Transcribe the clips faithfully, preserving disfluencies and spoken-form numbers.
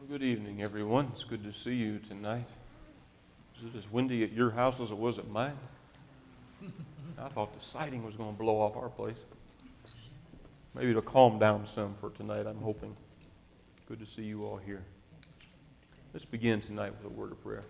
Well, good evening, everyone. It's good to see you tonight. Is it as windy at your house as it was at mine? I thought the siding was going to blow off our place. Maybe it'll calm down some for tonight, I'm hoping. Good to see you all here. Let's begin tonight with a word of prayer.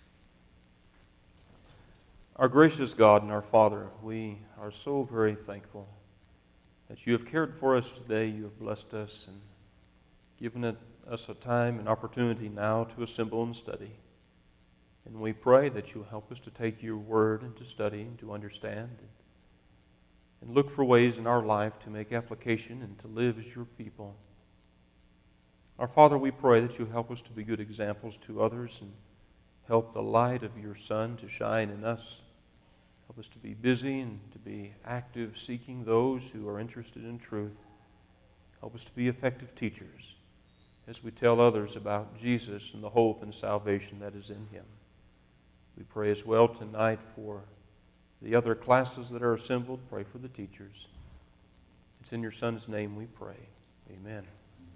Our gracious God and our Father, we are so very thankful that you have cared for us today. You have blessed us and given it, us a time and opportunity now to assemble and study. And we pray that you'll help us to take your word and to study and to understand and, and look for ways in our life to make application and to live as your people. Our Father, we pray that you help us to be good examples to others and help the light of your Son to shine in us. Help us to be busy and to be active, seeking those who are interested in truth. Help us to be effective teachers as we tell others about Jesus and the hope and salvation that is in him. We pray as well tonight for the other classes that are assembled. Pray for the teachers. It's in your Son's name we pray. Amen.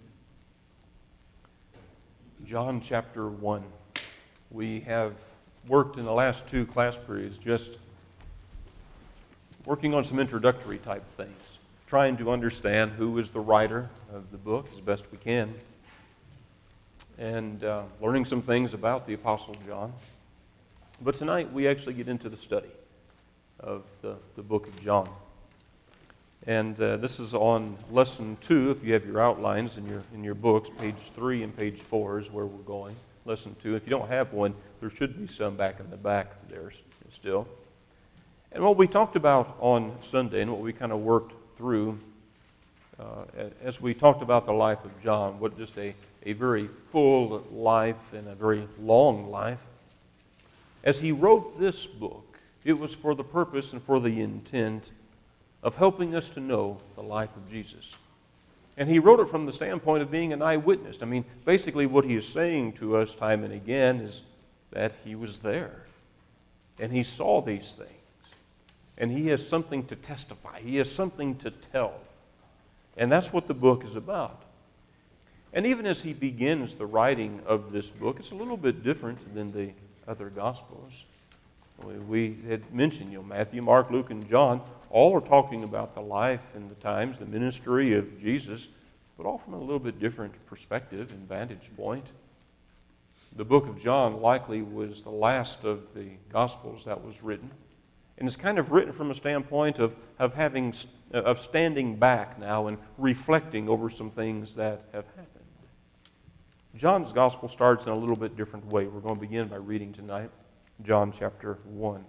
John chapter one. We have worked in the last two class periods just working on some introductory type things, trying to understand who is the writer of the book as best we can, and uh, learning some things about the Apostle John. But tonight we actually get into the study of the, the book of John. And uh, this is on lesson two, if you have your outlines in your in your books. Page three and page four is where we're going. Lesson two. If you don't have one, there should be some back in the back there still. And what we talked about on Sunday and what we kind of worked through uh, as we talked about the life of John, what just a, a very full life and a very long life. As he wrote this book, it was for the purpose and for the intent of helping us to know the life of Jesus. And he wrote it from the standpoint of being an eyewitness. I mean, basically what he is saying to us time and again is that he was there. And he saw these things. And he has something to testify. He has something to tell. And that's what the book is about. And even as he begins the writing of this book, it's a little bit different than the other Gospels. We had mentioned, you know, Matthew, Mark, Luke, and John, all are talking about the life and the times, the ministry of Jesus, but all from a little bit different perspective and vantage point. The book of John likely was the last of the Gospels that was written, and it's kind of written from a standpoint of, of having of standing back now and reflecting over some things that have happened. John's Gospel starts in a little bit different way. We're going to begin by reading tonight John chapter one.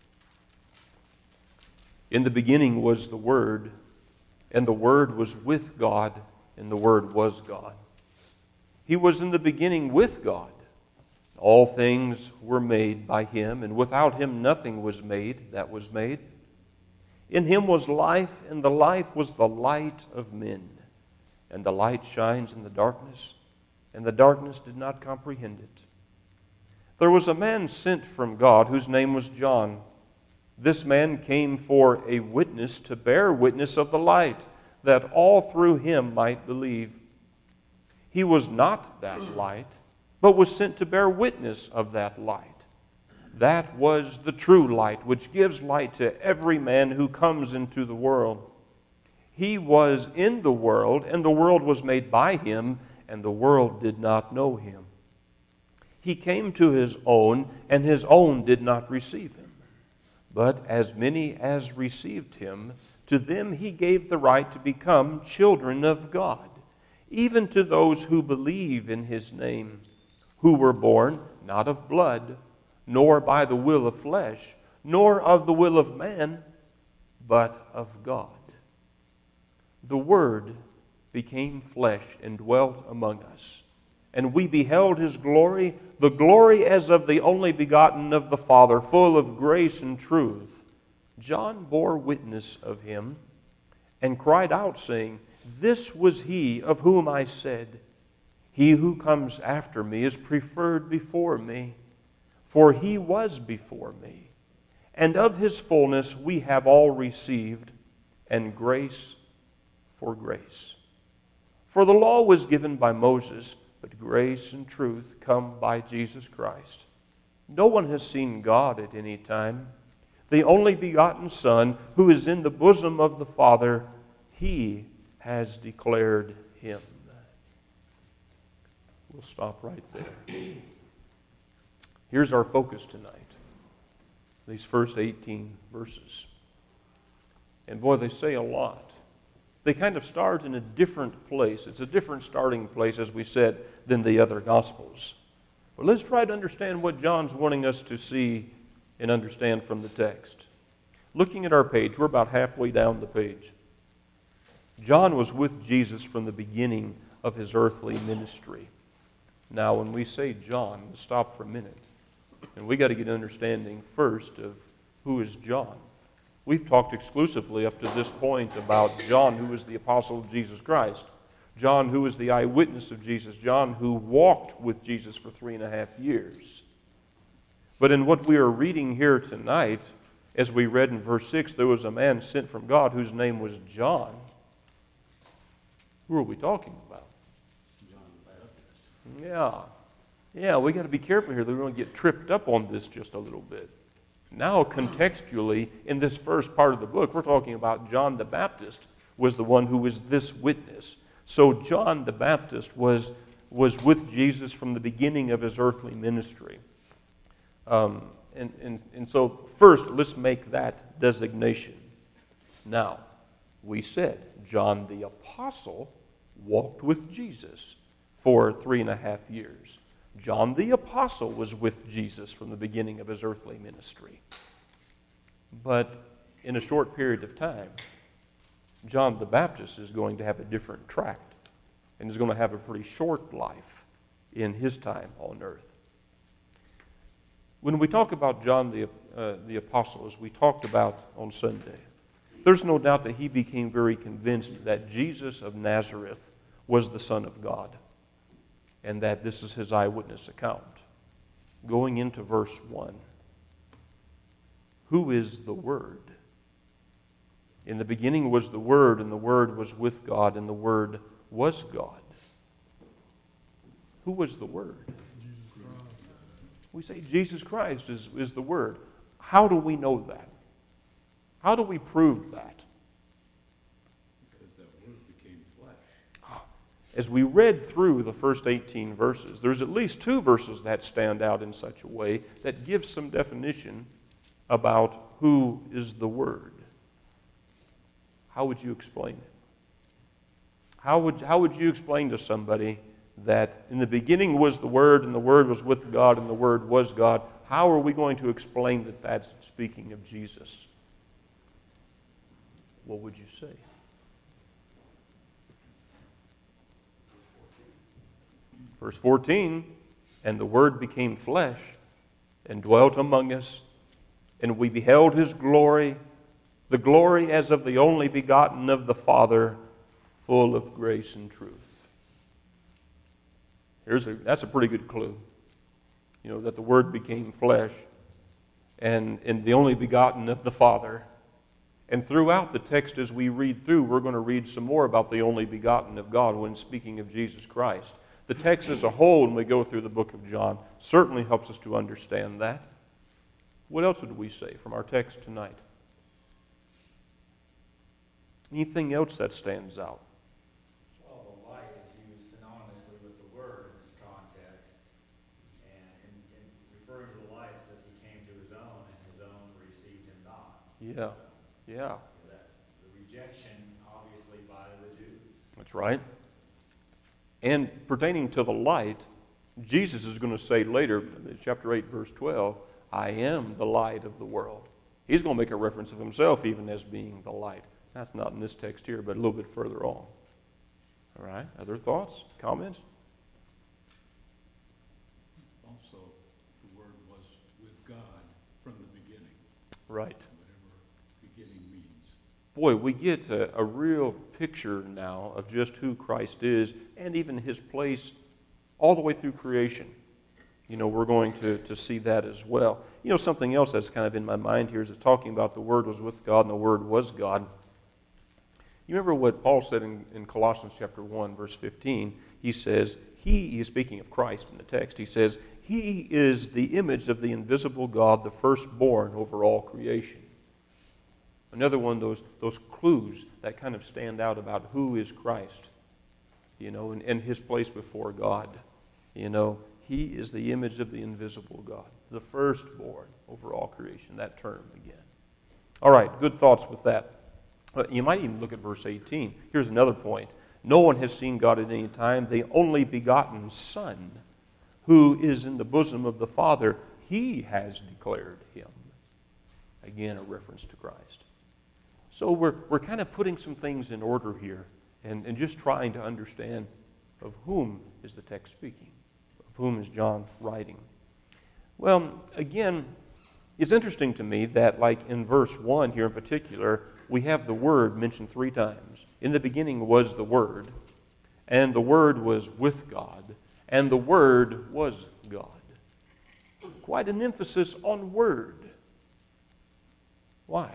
In the beginning was the Word, and the Word was with God, and the Word was God. He was in the beginning with God. All things were made by him, and without him nothing was made that was made. In him was life, and the life was the light of men. And the light shines in the darkness, and the darkness did not comprehend it. There was a man sent from God whose name was John. This man came for a witness to bear witness of the light, that all through him might believe. He was not that light, but was sent to bear witness of that light. That was the true light, which gives light to every man who comes into the world. He was in the world, and the world was made by him, and the world did not know him. He came to his own, and his own did not receive him. But as many as received him, to them he gave the right to become children of God, even to those who believe in his name, who were born not of blood, nor by the will of flesh, nor of the will of man, but of God. The Word became flesh and dwelt among us, and we beheld his glory, the glory as of the only begotten of the Father, full of grace and truth. John bore witness of him, and cried out, saying, This was he of whom I said, He who comes after me is preferred before me, for he was before me. And of his fullness we have all received, and grace for grace. For the law was given by Moses, but grace and truth come by Jesus Christ. No one has seen God at any time. The only begotten Son, who is in the bosom of the Father, He has declared Him. We'll stop right there. Here's our focus tonight. These first eighteen verses. And boy, they say a lot. They kind of start in a different place. It's a different starting place, as we said, than the other Gospels. But let's try to understand what John's wanting us to see and understand from the text. Looking at our page, we're about halfway down the page. John was with Jesus from the beginning of his earthly ministry. Now, when we say John, let's stop for a minute. And we got to get an understanding first of who is John. We've talked exclusively up to this point about John, who was the apostle of Jesus Christ. John, who was the eyewitness of Jesus. John, who walked with Jesus for three and a half years. But in what we are reading here tonight, as we read in verse six, there was a man sent from God whose name was John. Who are we talking about? John the Baptist. Yeah. Yeah, we got to be careful here. We're going to get tripped up on this just a little bit. Now, contextually, in this first part of the book, we're talking about John the Baptist was the one who was this witness. So John the Baptist was, was with Jesus from the beginning of his earthly ministry. Um, and, and, and so first, let's make that designation. Now, we said John the Apostle walked with Jesus for three and a half years. John the Apostle was with Jesus from the beginning of his earthly ministry. But in a short period of time, John the Baptist is going to have a different track and is going to have a pretty short life in his time on earth. When we talk about John the, uh, the Apostle, as we talked about on Sunday, there's no doubt that he became very convinced that Jesus of Nazareth was the Son of God, and that this is his eyewitness account. Going into verse one, who is the Word? In the beginning was the Word, and the Word was with God, and the Word was God. Who was the Word? We say Jesus Christ is, is the Word. How do we know that? How do we prove that? Because that Word became flesh. As we read through the first eighteen verses, there's at least two verses that stand out in such a way that give some definition about who is the Word. How would you explain it? How would, how would you explain to somebody that in the beginning was the Word, and the Word was with God, and the Word was God? How are we going to explain that that's speaking of Jesus? What would you say? Verse fourteen, and the Word became flesh and dwelt among us, and we beheld His glory, the glory as of the only begotten of the Father, full of grace and truth. Here's a, that's a pretty good clue. You know, that the Word became flesh and, and the only begotten of the Father. And throughout the text as we read through, we're going to read some more about the only begotten of God when speaking of Jesus Christ. The text as a whole, when we go through the book of John, certainly helps us to understand that. What else would we say from our text tonight? Anything else that stands out? Well, the light is used synonymously with the Word in this context. And in, in referring to the light, it says He came to His own, and His own received Him not. Yeah, yeah. So that, the rejection, obviously, by the Jews. That's right. And pertaining to the light, Jesus is going to say later, chapter eight, verse twelve, I am the light of the world. He's going to make a reference of himself even as being the light. That's not in this text here, but a little bit further on. All right, other thoughts, comments? Also, the Word was with God from the beginning. Right. Whatever beginning means. Boy, we get a, a real picture now of just who Christ is and even His place all the way through creation. You know, we're going to, to see that as well. You know, something else that's kind of in my mind here is it's talking about the Word was with God and the Word was God. You remember what Paul said in, in Colossians chapter one, verse fifteen? He says, He he is speaking of Christ in the text. He says, he is the image of the invisible God, the firstborn over all creation. Another one of those, those clues that kind of stand out about who is Christ, you know, and, and his place before God. You know, he is the image of the invisible God, the firstborn over all creation, that term again. All right, good thoughts with that. But you might even look at verse eighteen. Here's another point. No one has seen God at any time. The only begotten Son, who is in the bosom of the Father, he has declared him. Again, a reference to Christ. So we're, we're kind of putting some things in order here and, and just trying to understand of whom is the text speaking, of whom is John writing. Well, again, it's interesting to me that, like in verse one here in particular, we have the Word mentioned three times. In the beginning was the Word, and the Word was with God, and the Word was God. Quite an emphasis on Word. Why?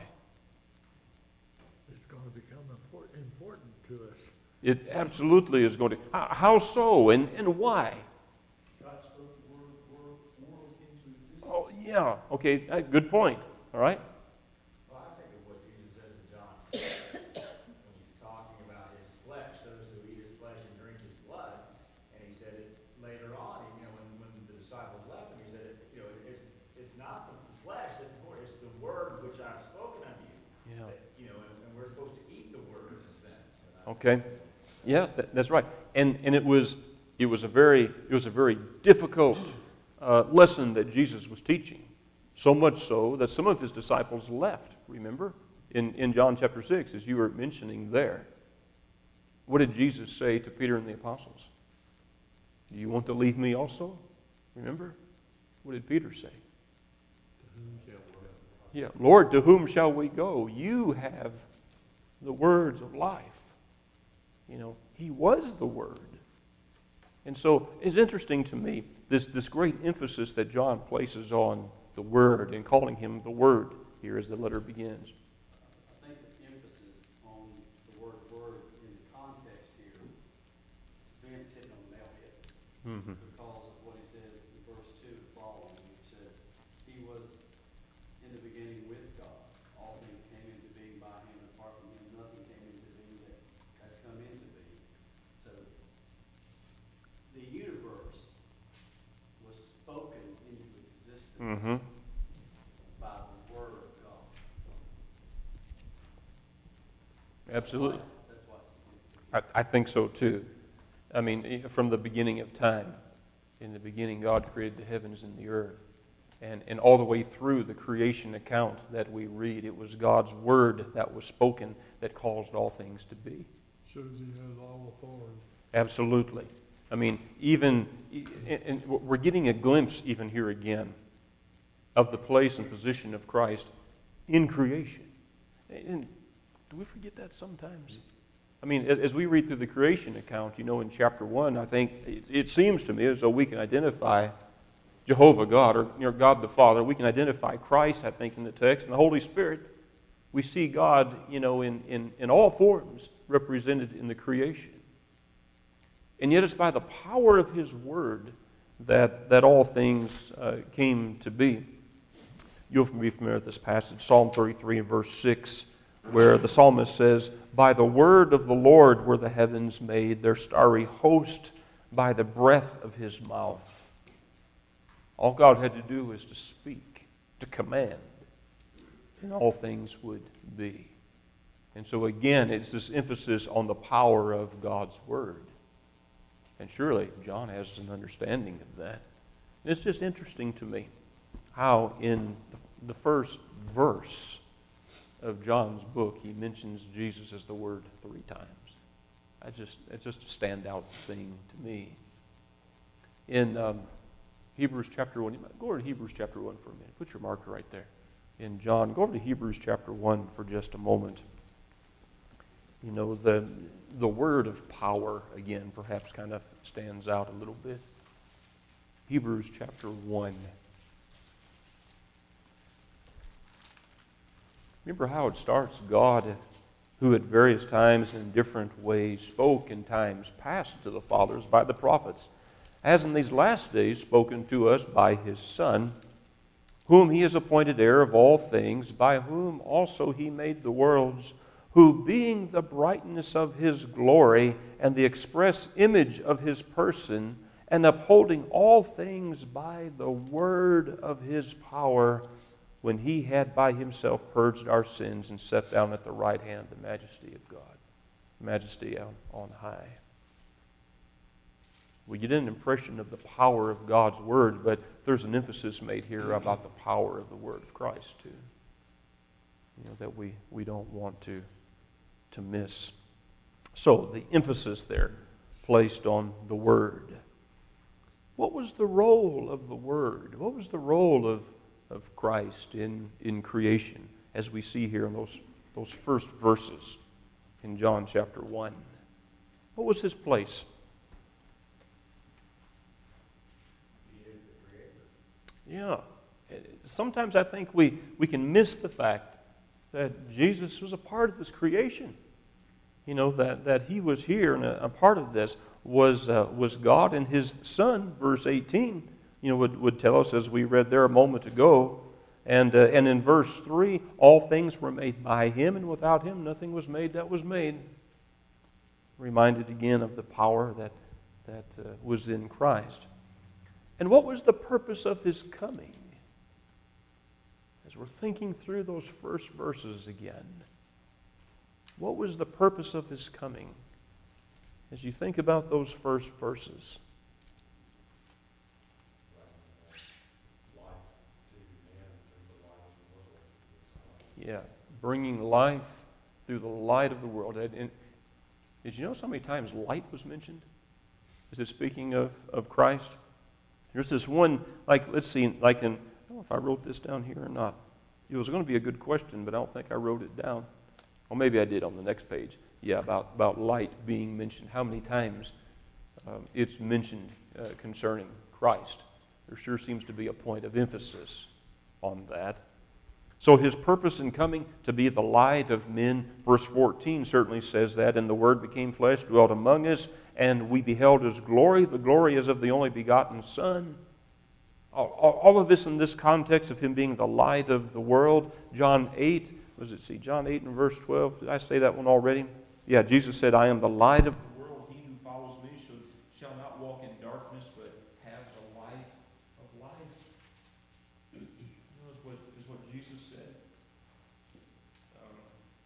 It's going to become important, important to us. It absolutely is going to. How, how so, and, and why? God spoke the word, word, world into existence. Oh, yeah. Okay, uh, good point. All right? Well, I think of what Jesus says in John six, when he's talking about his flesh, those who eat his flesh and drink his blood. And he said it later on, you know, when, when the disciples left him, he said, it, you know, it's it's not the flesh that's important, it's the word which I've spoken unto you. Yeah. That, you know, and, and we're supposed to eat the word in a sense. And I Okay. Yeah, that, that's right. And and it was it was a very it was a very difficult uh, lesson that Jesus was teaching. So much so that some of his disciples left, remember? In, in John chapter six, as you were mentioning there. What did Jesus say to Peter and the apostles? Do you want to leave me also? Remember? What did Peter say? Yeah, Lord, to whom shall we go? You have the words of life. You know, he was the Word. And so it's interesting to me, this, this great emphasis that John places on the Word and calling him the Word here as the letter begins. I think the emphasis on the word word in the context here, Vince hit on the nail hit Mm-hmm. because of what he says in verse two following, which says, he was in the beginning with God. All things came into being by him, and apart from him nothing came into being that has come into being. So the universe was spoken into existence Mm-hmm. by the word of God. Absolutely. That's why it's significant. I, I think so too. I mean, from the beginning of time, in the beginning God created the heavens and the earth. And, and all the way through the creation account that we read, it was God's Word that was spoken that caused all things to be. Shows he has all authority. Absolutely. I mean, even, and and we're getting a glimpse even here again of the place and position of Christ in creation. And do we forget that sometimes? I mean, as as we read through the creation account, you know, in chapter one, I think it, it seems to me as though we can identify Jehovah God, or you know, God the Father. We can identify Christ, I think, in the text, and the Holy Spirit. We see God, you know, in, in, in all forms represented in the creation. And yet it's by the power of His Word that, that all things uh, came to be. You'll be familiar with this passage, Psalm thirty-three and verse six, where the psalmist says, by the word of the Lord were the heavens made, their starry host by the breath of His mouth. All God had to do was to speak, to command, and all things would be. And so again, it's this emphasis on the power of God's Word. And surely John has an understanding of that. And it's just interesting to me how in the first verse of John's book he mentions Jesus as the Word three times. I just, it's just a standout thing to me. In um, Hebrews chapter one, go over to Hebrews chapter one for a minute. Put your marker right there. In John, go over to Hebrews chapter one for just a moment. You know, the, the word of power, again, perhaps kind of stands out a little bit. Hebrews chapter one. Remember how it starts? God, who at various times and in different ways spoke in times past to the fathers by the prophets, has in these last days spoken to us by his Son, whom he has appointed heir of all things, by whom also he made the worlds, who being the brightness of his glory and the express image of his person, and upholding all things by the word of his power, when he had by himself purged our sins and sat down at the right hand the majesty of God, majesty on, on high. We get an impression of the power of God's word, but there's an emphasis made here about the power of the word of Christ too. You know, that we, we don't want to, to miss. So the emphasis there placed on the word. What was the role of the word? What was the role of, of Christ in, in creation, as we see here in those, those first verses in John chapter one? What was his place? Yeah. Sometimes I think we, we can miss the fact that Jesus was a part of this creation. You know, that, that he was here, and a, a part of this was uh, was God and his Son. Verse eighteen, you know, would, would tell us, as we read there a moment ago. And, uh, and in verse three, all things were made by him, and without him nothing was made that was made. Reminded again of the power that, that uh, was in Christ. And what was the purpose of his coming? As we're thinking through those first verses again, what was the purpose of his coming? As you think about those first verses. Yeah, bringing life through the light of the world. And, and did you notice how many times light was mentioned? Is it speaking of, of Christ? There's this one, like, let's see, like in, I don't know if I wrote this down here or not. It was going to be a good question, but I don't think I wrote it down. Or maybe I did on the next page. Yeah, about, about light being mentioned. How many times um, it's mentioned uh, concerning Christ. There sure seems to be a point of emphasis on that. So his purpose in coming to be the light of men, verse fourteen certainly says that, and the Word became flesh, dwelt among us, and we beheld his glory. The glory is of the only begotten Son. All, all of this in this context of him being the light of the world. John eight, what does it see? John eight and verse twelve. Did I say that one already? Yeah, Jesus said, I am the light of the world. He who follows me shall, shall not walk in darkness, but have the light of life. You know, is what, is what Jesus said. Um,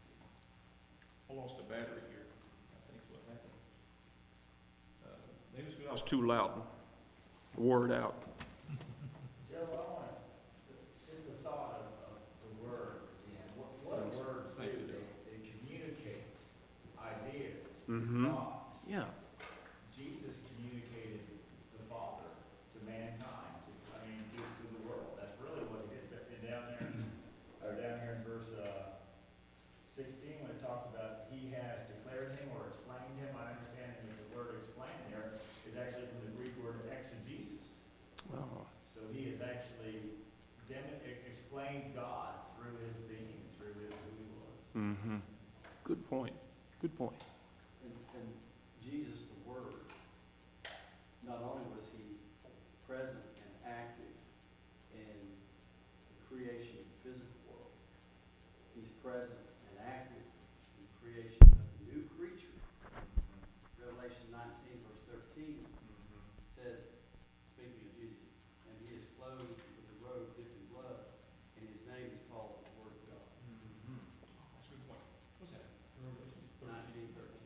I lost a battery here. I think is what happened. Uh, maybe it's because I was too loud. I wore it out. Joe, I want to, just the thought of, of the word again. What, what Thanks. words do Thank you, they, Joe. they communicate ideas, Mm-hmm. thoughts. Yeah. Jesus communicated the Father to mankind, to, I mean, to, to the world. That's really what he did. And down there, or down here in verse uh, sixteen, when it talks about he has declared him or explained him, my understanding is the word explain there is actually from the Greek word exegesis. Well, So he has actually dem- explained God through his being, through his who he was. mm-hmm. Good point. Good point. And, and Jesus, the Word, not only was he present and active in the creation of the physical world, he's present and active in the creation of the new creature. Revelation nineteen, verse thirteen says, speaking of Jesus, and he is clothed with a robe dipped in blood, and his name is called the Word of God. That's a good point. What's that? Nineteen, thirteen.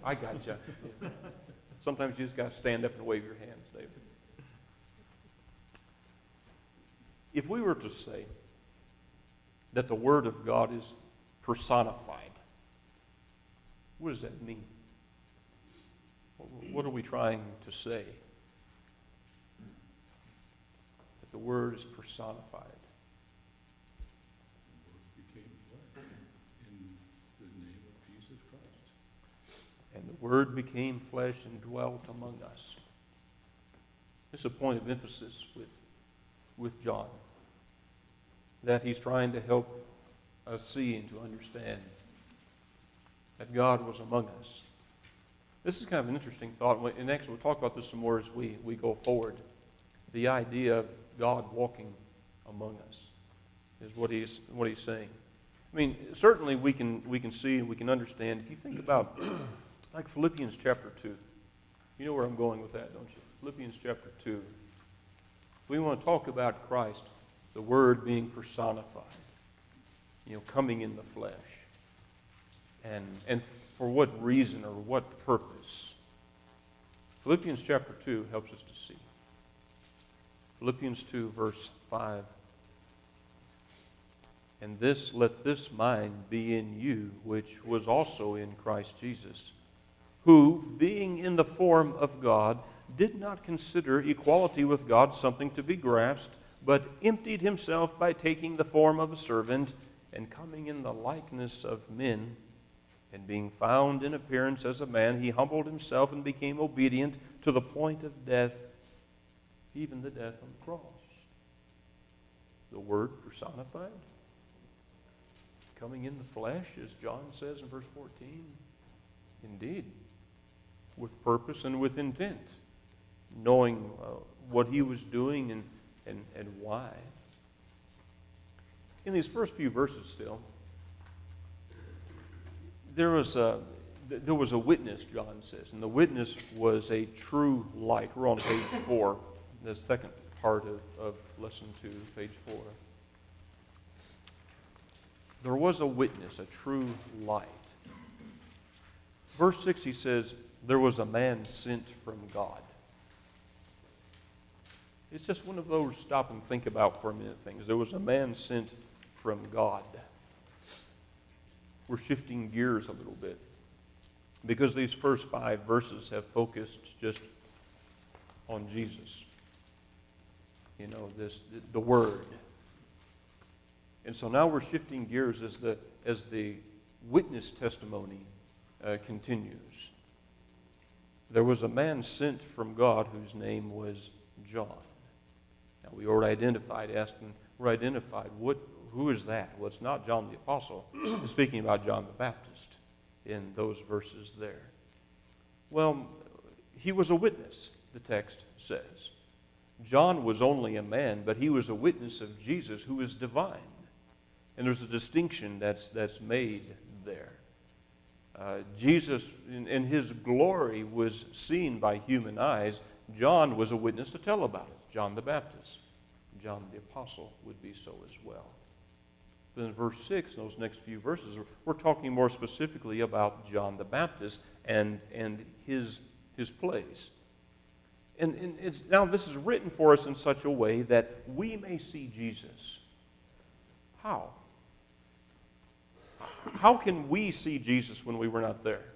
I got you. Sometimes you just got to stand up and wave your hands, David. If we were to say that the Word of God is personified, what does that mean? What are we trying to say? That the Word is personified. The Word became flesh in the name of Jesus Christ. And the Word became flesh and dwelt among us. This is a point of emphasis with, with John, that he's trying to help us see and to understand that God was among us. This is kind of an interesting thought, and next we'll talk about this some more as we, we go forward. The idea of God walking among us is what he's, what he's saying. I mean, certainly we can, we can see and we can understand. If you think about, like Philippians chapter two, you know where I'm going with that, don't you? Philippians chapter two. We want to talk about Christ, the Word being personified, you know, coming in the flesh. And, and for what reason or what purpose? Philippians chapter two helps us to see. Philippians two, verse five. And this, let this mind be in you, which was also in Christ Jesus, who, being in the form of God, did not consider equality with God something to be grasped, but emptied himself by taking the form of a servant, and coming in the likeness of men, and being found in appearance as a man, he humbled himself and became obedient to the point of death, even the death on the cross. The Word personified, coming in the flesh, as John says in verse fourteen. Indeed, with purpose and with intent, knowing uh, what he was doing and, and, and why. In these first few verses still, there was a, there was a witness, John says, and the witness was a true light. We're on page four, the second part of, of lesson two, page four. There was a witness, a true light. Verse six, he says, there was a man sent from God. It's just one of those stop and think about for a minute things. There was a man sent from God. We're shifting gears a little bit because these first five verses have focused just on Jesus. You know, this the Word. And so now we're shifting gears as the as the witness testimony uh, continues. There was a man sent from God whose name was John. Now we already identified, asking, we're identified, what, who is that? Well, it's not John the Apostle. It's speaking about John the Baptist in those verses there. Well, he was a witness, the text says. John was only a man, but he was a witness of Jesus who is divine. And there's a distinction that's, that's made there. Uh, Jesus, in, in his glory, was seen by human eyes. John was a witness to tell about it. John the Baptist. John the Apostle would be so as well. Then in verse six, those next few verses, we're talking more specifically about John the Baptist and, and his, his place. And, and it's, now this is written for us in such a way that we may see Jesus. How? How can we see Jesus when we were not there?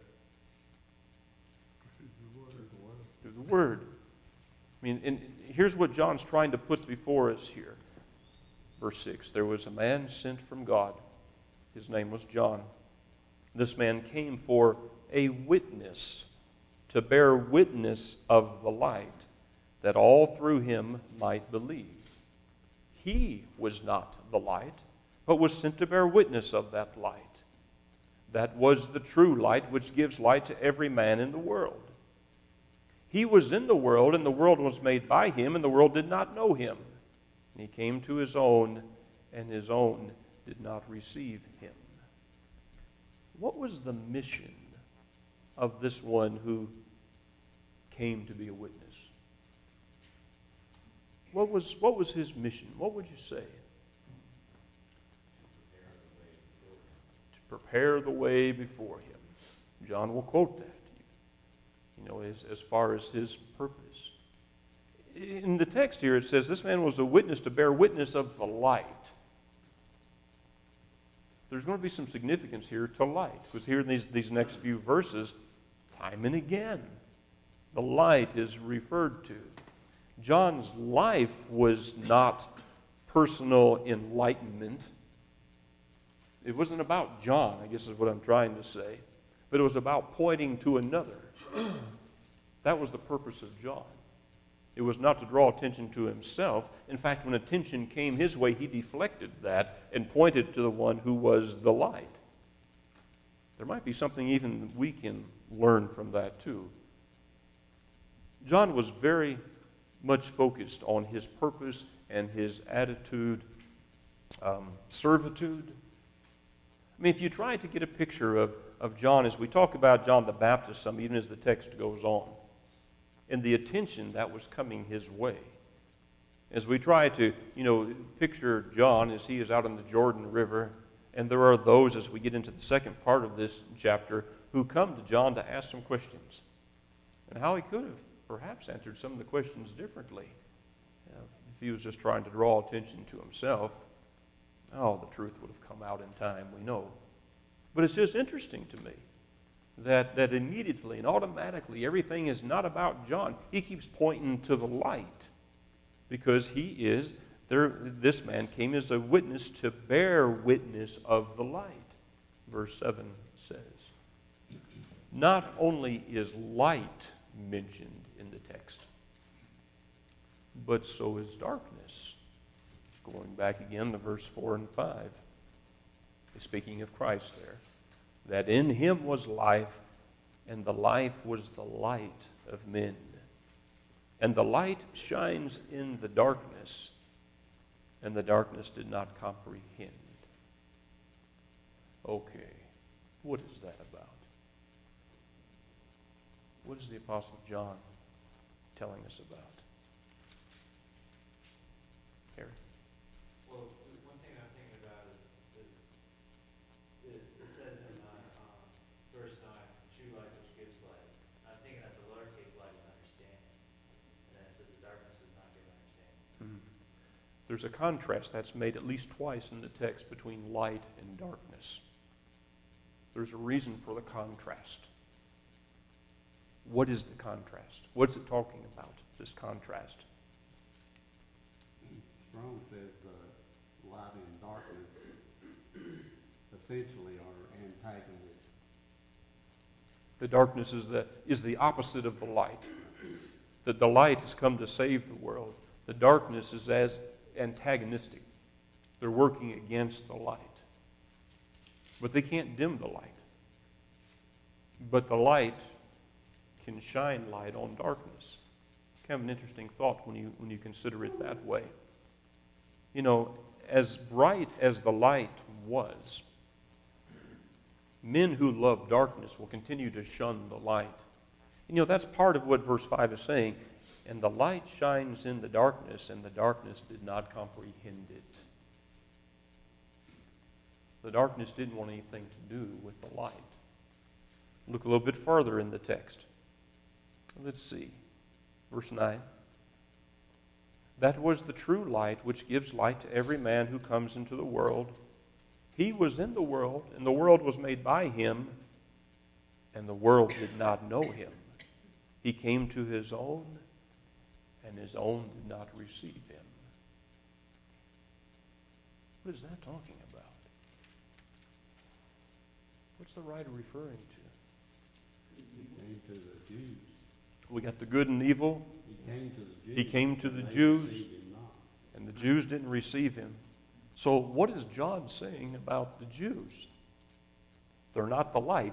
Through the Word. I mean, and here's what John's trying to put before us here. Verse six, there was a man sent from God. His name was John. This man came for a witness, to bear witness of the light, that all through him might believe. He was not the light, but was sent to bear witness of that light. That was the true light which gives light to every man in the world. He was in the world, and the world was made by him, and the world did not know him. And he came to his own, and his own did not receive him. What was the mission of this one who came to be a witness? What was, what was his mission? What would you say? To prepare the way before him. John will quote that. You you know, as, as far as his purpose. In the text here, it says this man was a witness to bear witness of the light. There's going to be some significance here to light, because here in these, these next few verses, time and again, the light is referred to. John's life was not personal enlightenment. It wasn't about John, I guess is what I'm trying to say, but it was about pointing to another. That was the purpose of John. It was not to draw attention to himself. In fact, when attention came his way, he deflected that and pointed to the one who was the light. There might be something even we can learn from that too. John was very much focused on his purpose and his attitude, um, servitude. I mean, if you try to get a picture of, of John, as we talk about John the Baptist some, even as the text goes on, and the attention that was coming his way. As we try to, you know, picture John as he is out in the Jordan River, and there are those, as we get into the second part of this chapter, who come to John to ask some questions. And how he could have perhaps answered some of the questions differently. You know, if he was just trying to draw attention to himself, oh, the truth would have come out in time, we know. But it's just interesting to me that, that immediately and automatically everything is not about John. He keeps pointing to the light because he is, there. This man came as a witness to bear witness of the light, verse seven says. Not only is light mentioned in the text, but so is darkness. Going back again to verse four and five, speaking of Christ there, that in him was life, and the life was the light of men. And the light shines in the darkness, and the darkness did not comprehend. Okay, what is that about? What is the Apostle John telling us about? Harry? Well, one thing I'm thinking about is, is it, it says in uh, uh, verse nine, true light which gives light. I'm thinking that the lowercase light is understanding. And then it says the darkness does not give understanding. Mm-hmm. There's a contrast that's made at least twice in the text between light and darkness. There's a reason for the contrast. What is the contrast? What's it talking about, this contrast? Strong says uh, light and darkness essentially are antagonists. The darkness is the, is the opposite of the light. That the light has come to save the world. The darkness is as antagonistic. They're working against the light. But they can't dim the light. But the light can shine light on darkness. Kind of an interesting thought when you when you consider it that way. You know, as bright as the light was, men who love darkness will continue to shun the light. You know, that's part of what verse five is saying. And the light shines in the darkness, and the darkness did not comprehend it. The darkness didn't want anything to do with the light. Look a little bit further in the text. Let's see. Verse nine. That was the true light which gives light to every man who comes into the world. He was in the world, and the world was made by him, and the world did not know him. He came to his own, and his own did not receive him. What is that talking about? What's the writer referring to? He came to the Jews. We got the good and evil. He came to the Jews. He came to the and they Jews, received him not. and the Jews didn't receive him. So what is John saying about the Jews? They're not the light.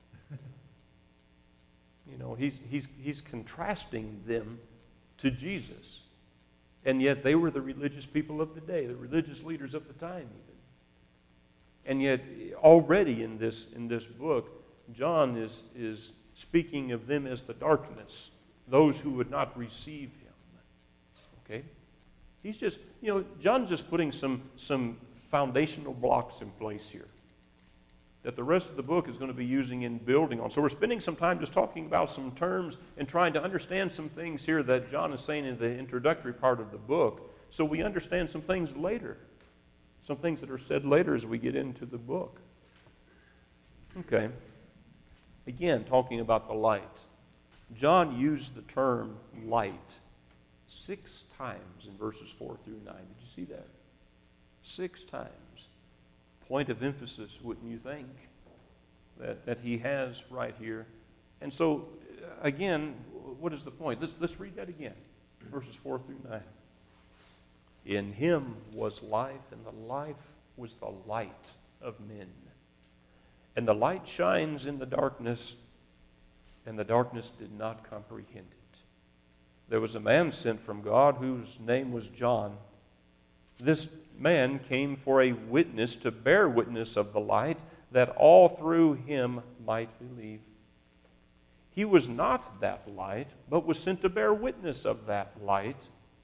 You know, he's, he's, he's contrasting them to Jesus. And yet they were the religious people of the day, the religious leaders of the time even. And yet already in this, in this book, John is, is speaking of them as the darkness, those who would not receive him. Okay? He's just, you know, John's just putting some, some foundational blocks in place here. that the rest of the book is going to be using in building on. So we're spending some time just talking about some terms and trying to understand some things here that John is saying in the introductory part of the book, so we understand some things later, some things that are said later as we get into the book. Okay. Again, talking about the light. John used the term light six times in verses four through nine. Did you see that? Six times. Point of emphasis, wouldn't you think, that, that he has right here. And so, again, what is the point? Let's, let's read that again, verses four through nine. In him was life, and the life was the light of men. And the light shines in the darkness, and the darkness did not comprehend it. There was a man sent from God whose name was John. This man came for a witness, to bear witness of the light, that all through him might believe. He was not that light, but was sent to bear witness of that light.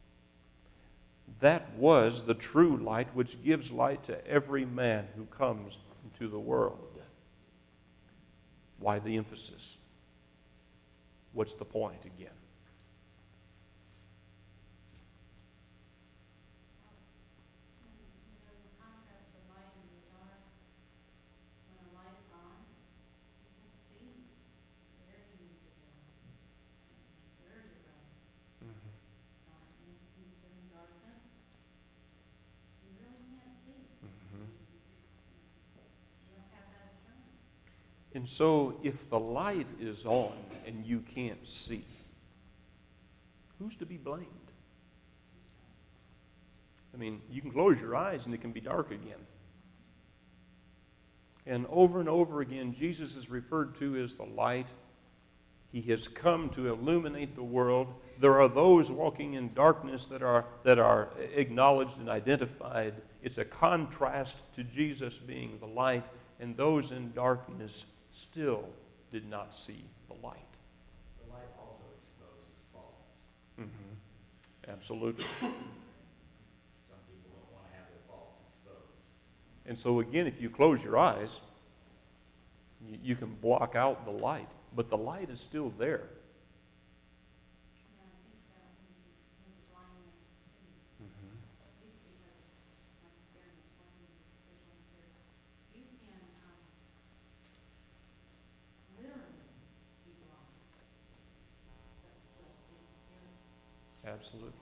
That was the true light, which gives light to every man who comes into the world. Why the emphasis? What's the point again? And so, if the light is on and you can't see, who's to be blamed? I mean, you can close your eyes and it can be dark again. And over and over again, Jesus is referred to as the light. He has come to illuminate the world. There are those walking in darkness that are, that are acknowledged and identified. It's a contrast to Jesus being the light, and those in darkness still did not see the light. The light also exposes faults. Mm-hmm. Absolutely. Some people don't want to have their faults exposed. And so again, if you close your eyes, you, you can block out the light, but the light is still there. Absolutely.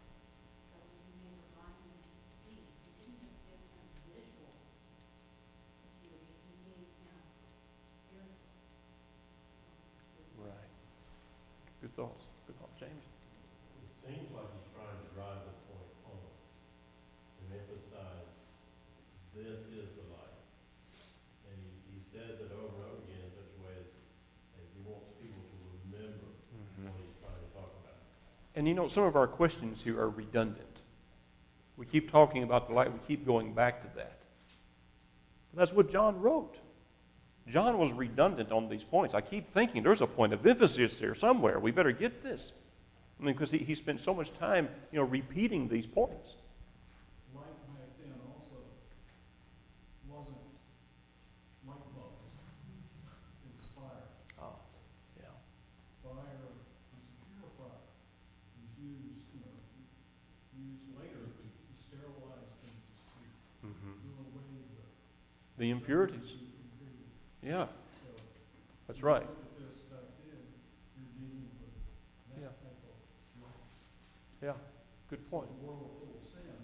Right. Good thoughts. Good thoughts, James. It seems like he's trying to drive the point home and emphasize this is the light. And he, he says it over and over again in such a way as, as he wants people to remember Mm-hmm. what he's trying to talk about. And you know, some of our questions here are redundant. We keep talking about the light. We keep going back to that. That's what John wrote. John was redundant on these points. I keep thinking there's a point of emphasis here somewhere. We better get this. I mean, because he, he spent so much time, you know, repeating these points. Light back then also wasn't light bulbs. It was fire. Oh, yeah. Fire was a purifier. It was used, you know, used later to sterilize things, to Mm-hmm. do away with The impurities. impurities. Yeah, So, that's when you right. Look at this back then, you're dealing with Yeah. that type of light. Yeah, good point. The world full of sin,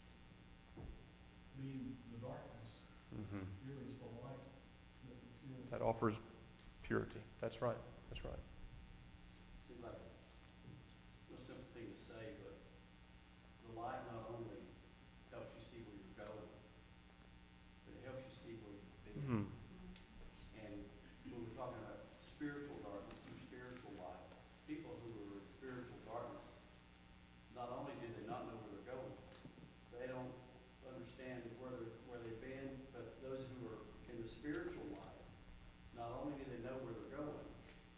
being the darkness, Mm-hmm. here is the light that the pure. That offers purity. That's right. That's right. Seems like a real simple thing to say, but the light not only helps you see where you're going, but it helps you see where you've been. Mm-hmm. And when we're talking about spiritual darkness or spiritual light, people who are in spiritual darkness, not only do they not know where they're going, they don't understand where they're, where they've been, but those who are in the spiritual light, not only do they know where they're going,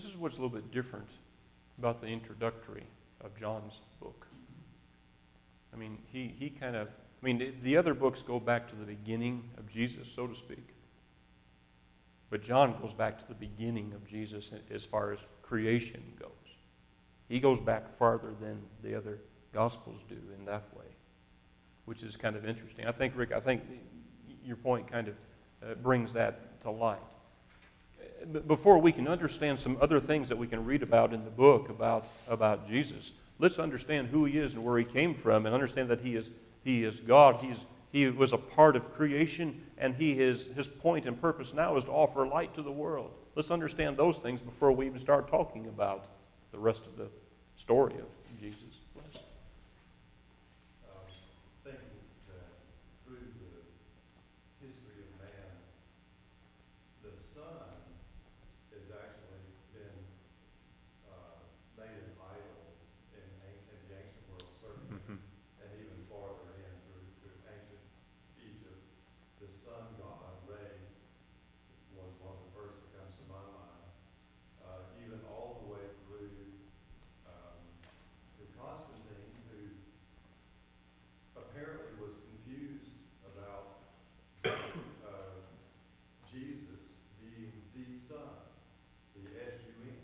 is what's a little bit different about the introductory of John's book. I mean, he, he kind of, I mean, the, the other books go back to the beginning of Jesus, so to speak. But John goes back to the beginning of Jesus as far as creation goes. He goes back farther than the other Gospels do in that way, which is kind of interesting. I think, Rick, I think your point kind of uh, brings that to light. But before we can understand some other things that we can read about in the book about, about Jesus, let's understand who he is and where he came from, and understand that he is, he is God. He's, he was a part of creation, and he is, his point and purpose now is to offer light to the world. Let's understand those things before we even start talking about the rest of the story of Jesus. Um, thinking that through the history of man, the sun has actually been uh, made an idol in, an- in the ancient world, certainly, Mm-hmm. and even farther in through, through ancient Egypt. The sun god, Re, was one of the first that comes to my mind. Uh, even all the way through um, to Constantine, who apparently was confused about uh, Jesus being the Son, the S U N.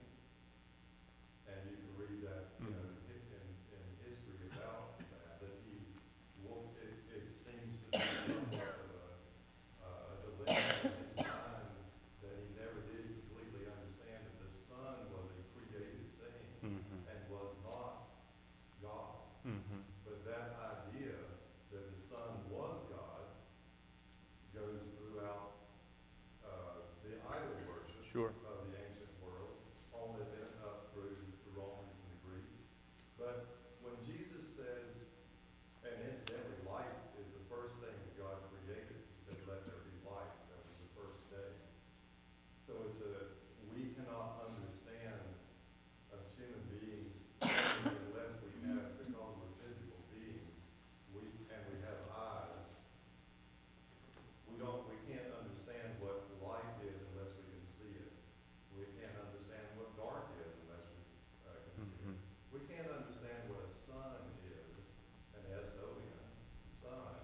And you can read that, you know, in, in, in history about that, that he, wo- it, it seems to be somewhat of a, uh, a dilemma in his mind that he never did completely understand that the Son was a created thing Mm-hmm. and was not God. Mm-hmm. But that idea that the Son was God goes throughout uh, the idol worship Sure. of the ancient world, all the way up through the Romans and the Greeks. But when Jesus says, and incidentally, light is the first thing that God created. He said, "Let there be light." That was the first day. So it's a, we cannot understand as human beings unless we have, because we're physical beings, we, and we have eyes, we don't, we can't understand what light is unless we can see it. We can't understand what dark is unless we uh, can see Mm-hmm. it. We can't understand what a sun is, an S O N, sun,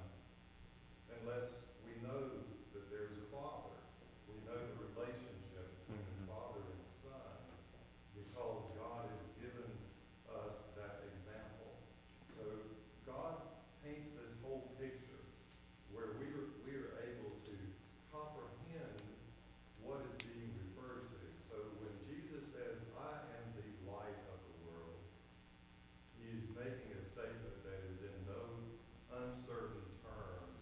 unless we know that there's a Father. We know the relationship between the Mhm. Father and the Son, because God has given us that example. So God paints this whole picture where we are, we are able to comprehend what is being referred to. So when Jesus says, "I am the light of the world," he is making a statement that is in no uncertain terms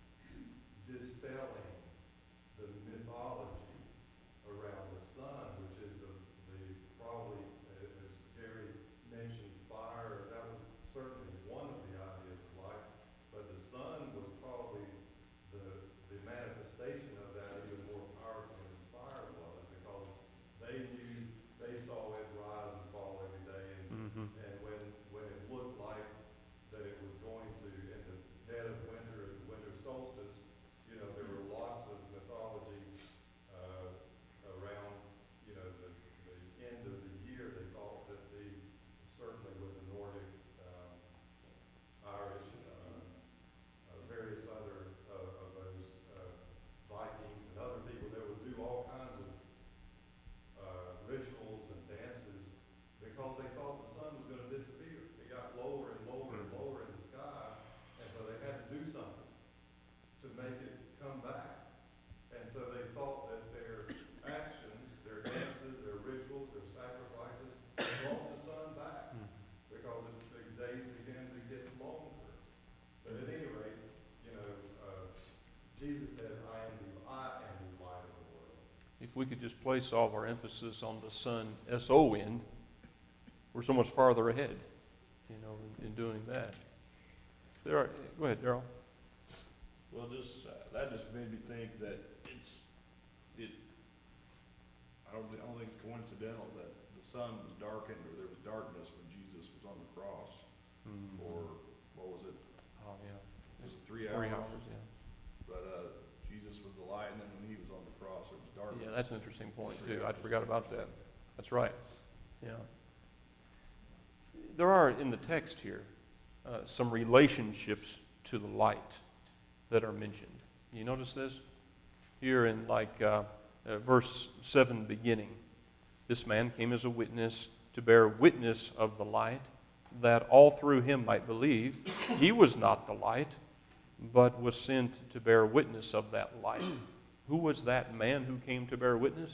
dispelling the mythology around the sun, which is the, the probably, uh, as Gary mentioned, fire. That was certainly one of the ideas of light, but the sun was probably the, the manifestation of that even more powerful than fire was, because they knew, they saw it rise and fall every day, and, Mm-hmm. and when, when it looked like that it was going to, in the dead of winter, at the winter solstice, you know, there were lots of mythology uh, around, you know, the, the end of the year. They thought that the, certainly with the Nordic, um, Irish, uh, uh, various other uh, of those uh, Vikings and other people that would do all kinds of uh, rituals and dances because they thought the sun was going to disappear. It got lower and lower and lower in the sky, and so they had to do something to make it come back. And so they thought that their actions, their dances, their rituals, their sacrifices brought the sun back because it, the days began to get longer. But at any rate, you know, uh, Jesus said, "I am the I am the light of the world." If we could just place all of our emphasis on the sun, S O N, we're so much farther ahead, you know, in, in doing that. There are, go ahead, Darrell. Well, just, uh, that just made me think that it's, it, I don't, thi- I don't think it's coincidental that the sun was darkened, or there was darkness when Jesus was on the cross, Mm-hmm. or, what was it, Oh, yeah. was it three Three hours? hours, yeah. But, uh, Jesus was the light, and then when he was on the cross, it was darkness. Yeah, that's an interesting point, too. I forgot about that. That's right. Yeah. There are, in the text here, uh, some relationships to the light that are mentioned. You notice this? Here in like uh, uh, verse seven beginning. This man came as a witness to bear witness of the light, that all through him might believe. He was not the light, but was sent to bear witness of that light. Who was that man who came to bear witness?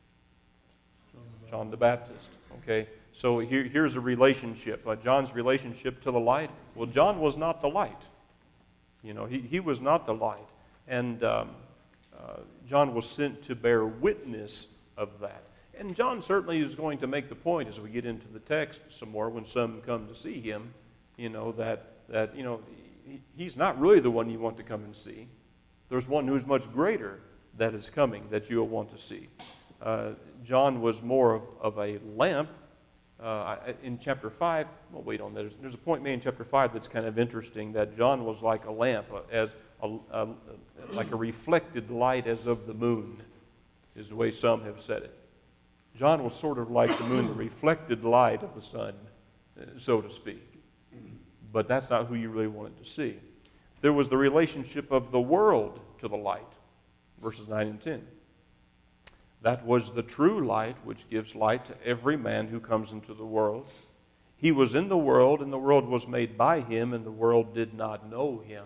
John the Baptist. Okay, so here, here's a relationship. Uh, John's relationship to the light. Well, John was not the light. You know, he, he was not the light. And um, uh, John was sent to bear witness of that. And John certainly is going to make the point as we get into the text some more when some come to see him, you know, that, that you know, he, he's not really the one you want to come and see. There's one who's much greater that is coming that you'll want to see. Uh, John was more of, of a lamp. Uh, in chapter five, well, wait on that. There's, there's a point made in chapter five that's kind of interesting, that John was like a lamp, uh, as a, a, like a reflected light as of the moon, is the way some have said it. John was sort of like the moon, the reflected light of the sun, uh, so to speak. But that's not who you really wanted to see. There was the relationship of the world to the light, verses nine and ten. That was the true light which gives light to every man who comes into the world. He was in the world, and the world was made by him, and the world did not know him.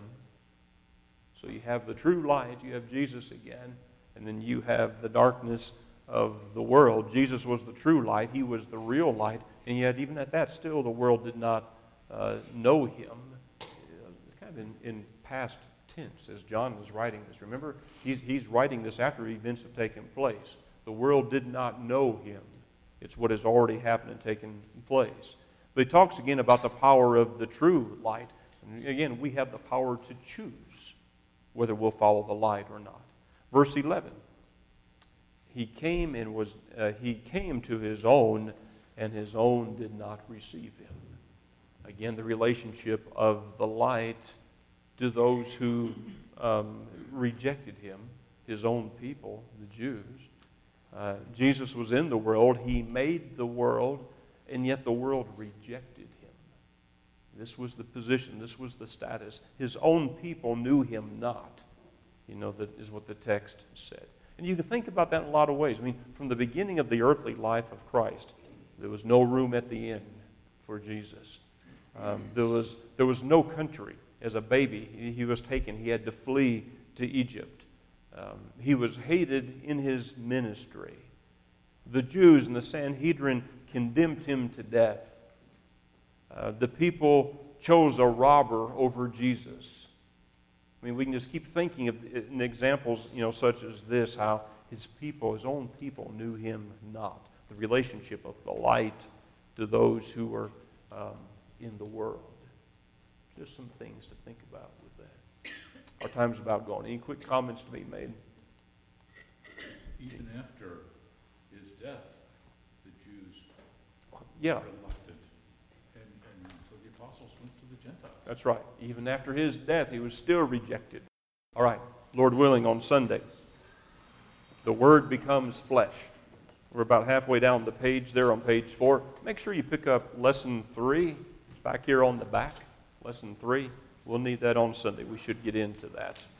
So you have the true light, you have Jesus again, and then you have the darkness of the world. Jesus was the true light, he was the real light, and yet even at that still the world did not uh, know him. Uh, kind of in, in past tense as John was writing this. Remember, he's, he's writing this after events have taken place. The world did not know him. It's what has already happened and taken place. But he talks again about the power of the true light. And again, we have the power to choose whether we'll follow the light or not. Verse eleven. He came and was uh, he came to his own, and his own did not receive him. Again, the relationship of the light to those who um, rejected him, his own people, the Jews. Uh, Jesus was in the world. He made the world, and yet the world rejected him. This was the position. This was the status. His own people knew him not. You know, that is what the text said. And you can think about that in a lot of ways. I mean, from the beginning of the earthly life of Christ, there was no room at the inn for Jesus. Um, there was there was no country. As a baby, he, he was taken. He had to flee to Egypt. Um, he was hated in his ministry. The Jews and the Sanhedrin condemned him to death. Uh, the people chose a robber over Jesus. I mean, we can just keep thinking of in examples, you know, such as this, how his people, his own people, knew him not. The relationship of the light to those who were um, in the world. Just some things to think about with that. Our time's about gone. Any quick comments to be made? Even after his death, the Jews Yeah, were elected, and, and so the apostles went to the Gentiles. that's right. Even after his death, he was still rejected. All right, Lord willing, on Sunday, the Word becomes flesh. We're about halfway down the page there on page four. Make sure you pick up lesson three. It's back here on the back. Lesson three. We'll need that on Sunday. We should get into that.